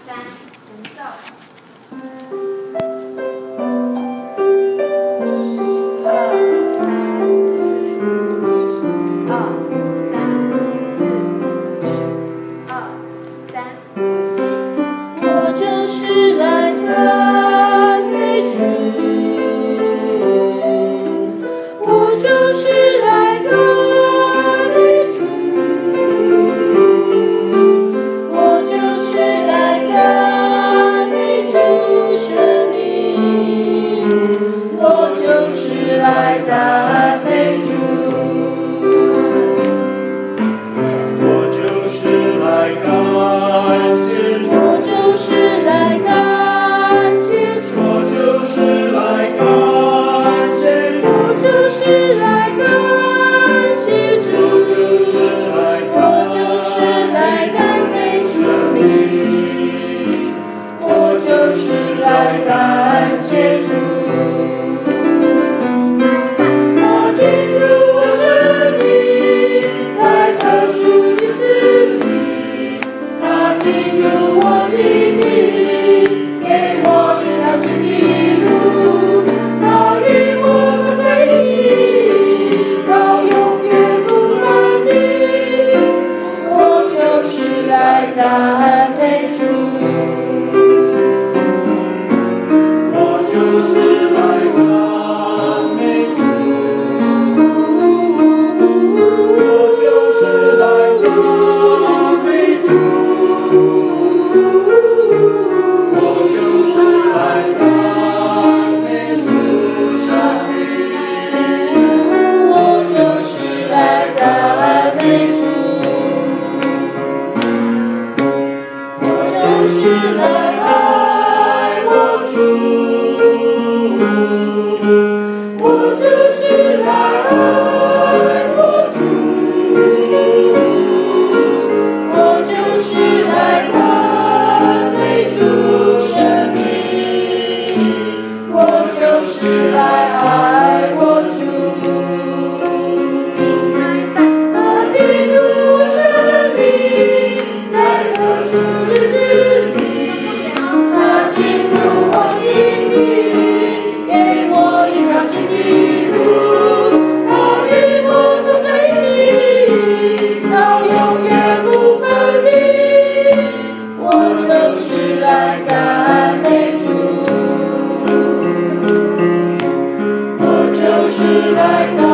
三，前奏。 我就是来赞美主，我就是来赞美主，我就是来赞美主生命，我就是来赞美主。 我就是来感谢主， 我就是来感谢主， 我就是来感谢主， 我就是来感谢主， 我就是来赞美主名，我就是来感谢主。他进入我生命，在特殊日子里，他进入我心里，给我一条新的路，他与我同在一起，到永远不分离。我就是来赞美主， 我就是来赞美主，我就是来赞美主，我就是来赞美主生命， 我就是来赞美主，我就是来爱我主，我就是来爱我主，我就是来赞美主生命，我就是来爱我主。他进入我生命，在特殊日子里，他进入我心里，给我一条新的路，他与我同在一起，到永远不分离。我就是来赞美主，我就是来赞美主。